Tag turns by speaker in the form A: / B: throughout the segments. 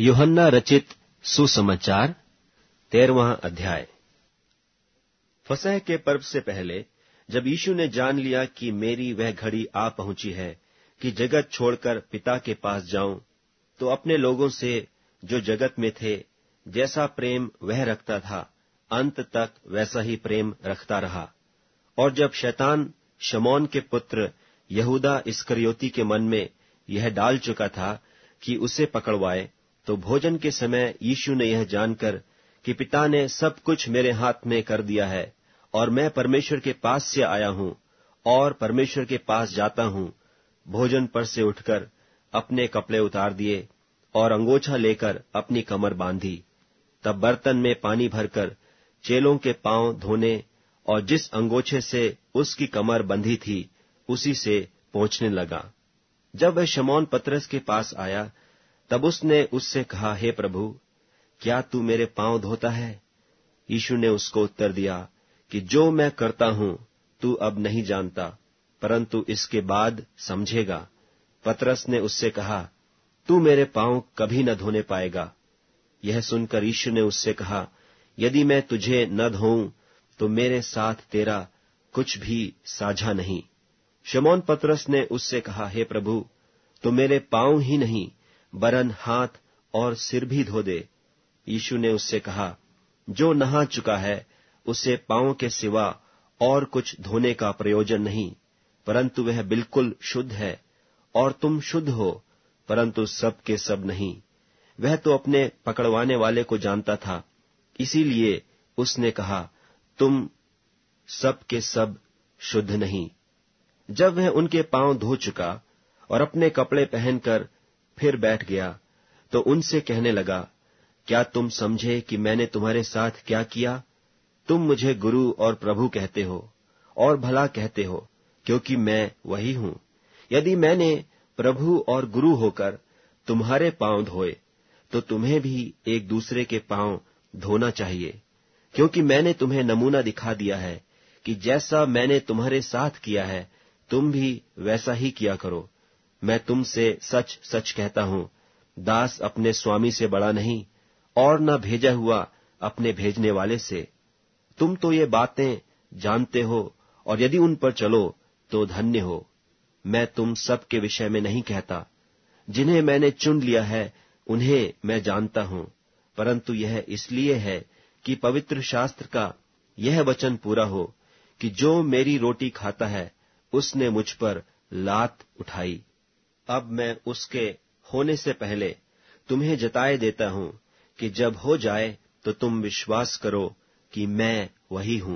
A: यूहन्ना रचित सुसमाचार 13वां अध्याय। फसह के पर्व से पहले जब यीशु ने जान लिया कि मेरी वह घड़ी आ पहुंची है कि जगत छोड़कर पिता के पास जाऊं, तो अपने लोगों से जो जगत में थे जैसा प्रेम वह रखता था, अंत तक वैसा ही प्रेम रखता रहा। और जब शैतान शमौन के पुत्र यहूदा इस्करियोती के मन में यह डाल चुका था कि उसे पकड़वाए, तो भोजन के समय यीशु ने यह जानकर कि पिता ने सब कुछ मेरे हाथ में कर दिया है और मैं परमेश्वर के पास से आया हूं और परमेश्वर के पास जाता हूं, भोजन पर से उठकर अपने कपड़े उतार दिए और अंगोछा लेकर अपनी कमर बांधी। तब बर्तन में पानी भरकर चेलों के पांव धोने और जिस अंगोछे से उसकी कमर बंधी थी उसी से पोंछने लगा। जब वह शमौन पतरस के पास आया, तब उसने उससे कहा, हे प्रभु, क्या तू मेरे पांव धोता है? यीशु ने उसको उत्तर दिया कि जो मैं करता हूं तू अब नहीं जानता, परंतु इसके बाद समझेगा। पतरस ने उससे कहा, तू मेरे पांव कभी न धोने पाएगा। यह सुनकर यीशु ने उससे कहा, यदि मैं तुझे न धोऊं तो मेरे साथ तेरा कुछ भी साझा नहीं। शमौन पतरस ने उससे कहा, हे प्रभु, तो मेरे पांव ही नहीं वरन हाथ और सिर भी धो दे। यीशु ने उससे कहा, जो नहा चुका है उसे पांव के सिवा और कुछ धोने का प्रयोजन नहीं, परंतु वह बिल्कुल शुद्ध है। और तुम शुद्ध हो, परंतु सब के सब नहीं। वह तो अपने पकड़वाने वाले को जानता था, इसीलिए उसने कहा, तुम सब के सब शुद्ध नहीं। जब वह उनके पांव धो चुका और अपने कपड़े पहनकर फिर बैठ गया, तो उनसे कहने लगा, क्या तुम समझे कि मैंने तुम्हारे साथ क्या किया? तुम मुझे गुरु और प्रभु कहते हो, और भला कहते हो, क्योंकि मैं वही हूं। यदि मैंने प्रभु और गुरु होकर तुम्हारे पांव धोए, तो तुम्हें भी एक दूसरे के पांव धोना चाहिए, क्योंकि मैंने तुम्हें नमूना दिखा दिया है कि जैसा मैंने तुम्हारे साथ किया है, तुम भी वैसा ही किया करो। मैं तुमसे सच सच कहता हूं, दास अपने स्वामी से बड़ा नहीं, और न भेजा हुआ अपने भेजने वाले से। तुम तो ये बातें जानते हो, और यदि उन पर चलो तो धन्य हो। मैं तुम सब के विषय में नहीं कहता। जिन्हें मैंने चुन लिया है उन्हें मैं जानता हूं, परंतु यह इसलिए है कि पवित्र शास्त्र का यह वचन पूरा हो कि जो मेरी रोटी खाता है उसने मुझ पर लात उठाई। अब मैं उसके होने से पहले तुम्हें जताए देता हूं कि जब हो जाए तो तुम विश्वास करो कि मैं वही हूं।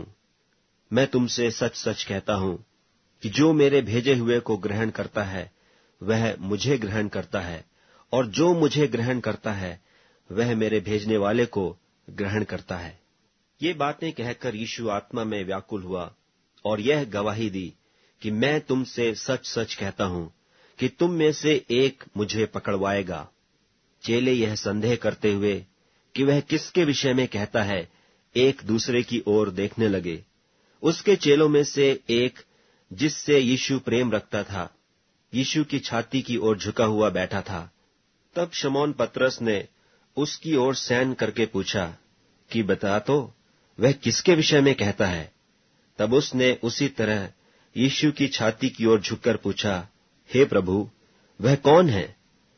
A: मैं तुमसे सच सच कहता हूं कि जो मेरे भेजे हुए को ग्रहण करता है वह मुझे ग्रहण करता है, और जो मुझे ग्रहण करता है वह मेरे भेजने वाले को ग्रहण करता है। ये बातें कहकर यीशु आत्मा में व्याकुल हुआ और यह गवाही दी कि मैं तुमसे सच सच कहता हूं कि तुम में से एक मुझे पकड़वाएगा। चेले यह संदेह करते हुए कि वह किसके विषय में कहता है, एक दूसरे की ओर देखने लगे। उसके चेलों में से एक, जिससे यीशु प्रेम रखता था, यीशु की छाती की ओर झुका हुआ बैठा था। तब शमौन पतरस ने उसकी ओर सैन करके पूछा कि बता तो, वह किसके विषय में कहता है? तब उसने उसी तरह यीशु की छाती की ओर झुककर पूछा, हे प्रभु, वह कौन है?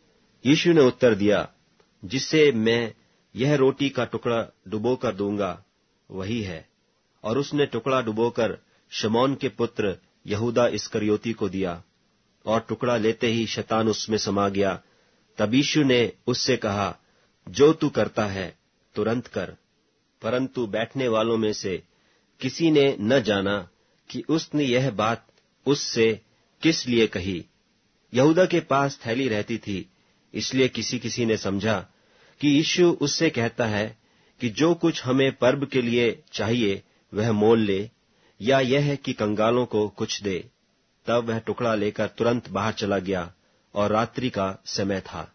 A: यीशु ने उत्तर दिया, जिसे मैं यह रोटी का टुकड़ा डुबोकर दूंगा वही है। और उसने टुकड़ा डुबोकर शमौन के पुत्र यहूदा इस्करियोती को दिया, और टुकड़ा लेते ही शैतान उसमें समा गया। तब यीशु ने उससे कहा, जो तू करता है तुरंत कर। परंतु बैठने वालों में से किसी ने न जाना कि उसने यह बात उससे किस लिए कही। यहूदा के पास थैली रहती थी, इसलिए किसी किसी ने समझा कि यीशु उससे कहता है कि जो कुछ हमें पर्व के लिए चाहिए वह मोल ले, या यह है कि कंगालों को कुछ दे। तब वह टुकड़ा लेकर तुरंत बाहर चला गया, और रात्रि का समय था।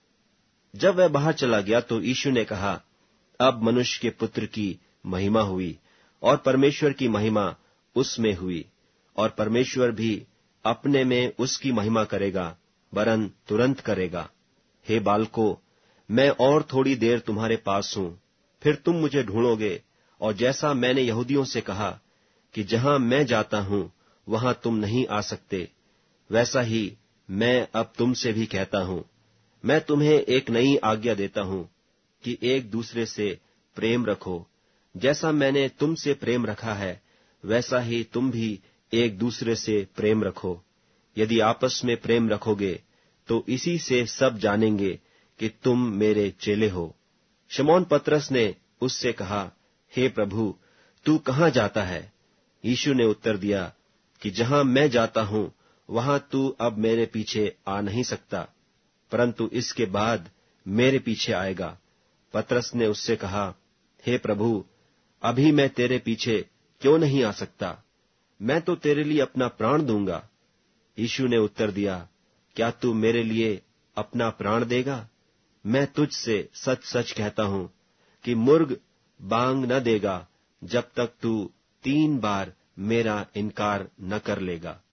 A: जब वह बाहर चला गया तो यीशु ने कहा, अब मनुष्य के पुत्र की महिमा हुई, और परमेश्वर की महिमा उसमें हुई, और परमेश्वर भी अपने में उसकी महिमा करेगा, वरन तुरंत करेगा। हे बालकों, मैं और थोड़ी देर तुम्हारे पास हूं, फिर तुम मुझे ढूंढोगे, और जैसा मैंने यहूदियों से कहा कि जहां मैं जाता हूं वहां तुम नहीं आ सकते, वैसा ही मैं अब तुमसे भी कहता हूं। मैं तुम्हें एक नई आज्ञा देता हूं कि एक दूसरे से प्रेम रखो। जैसा मैंने तुमसे प्रेम रखा है, वैसा ही तुम भी एक दूसरे से प्रेम रखो। यदि आपस में प्रेम रखोगे तो इसी से सब जानेंगे कि तुम मेरे चेले हो। शमौन पतरस ने उससे कहा, हे प्रभु, तू कहाँ जाता है? यीशु ने उत्तर दिया कि जहां मैं जाता हूं वहां तू अब मेरे पीछे आ नहीं सकता, परंतु इसके बाद मेरे पीछे आएगा। पतरस ने उससे कहा, हे प्रभु, अभी मैं तेरे पीछे क्यों नहीं आ सकता? मैं तो तेरे लिए अपना प्राण दूंगा। यीशु ने उत्तर दिया, क्या तू मेरे लिए अपना प्राण देगा? मैं तुझसे सच सच कहता हूं कि मुर्ग बांग न देगा जब तक तू 3 बार मेरा इनकार न कर लेगा।